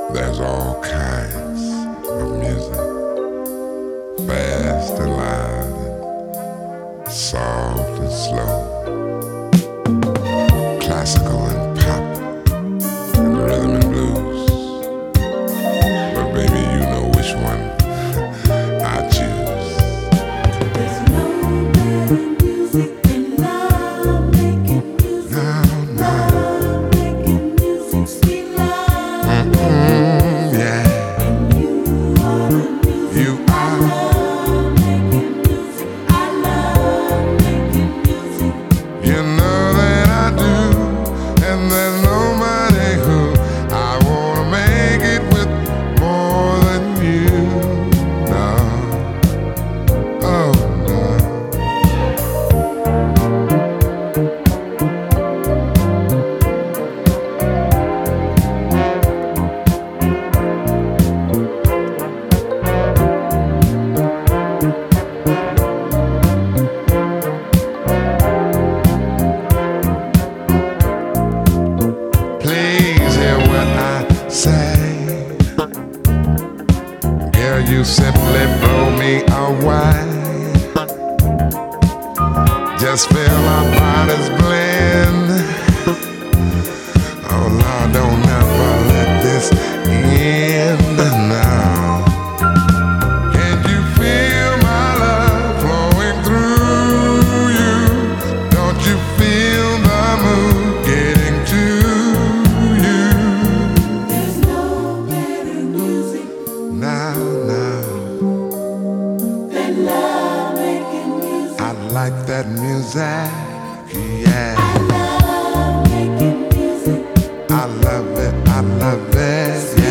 There's all kinds of music, fast and loud, and soft and slow, classical and pop, and rhythm and blues. But baby, you know which one I choose. There's no better music than love making music. Love making music, sweet love. Yeah, And you are the music. you I are. love making music. I love making music. You know that I do, and there's nobody who I wanna make it with more than you. No, oh no. Please hear what I say. Girl, you simply blow me away. Just feel our bodies blend. Oh Lord, don't ever let this end now. Can't you feel my love flowing through you? Don't you feel the mood getting to you? There's no better music Now, than love making music. I like that music, yeah. I love making music. I love it,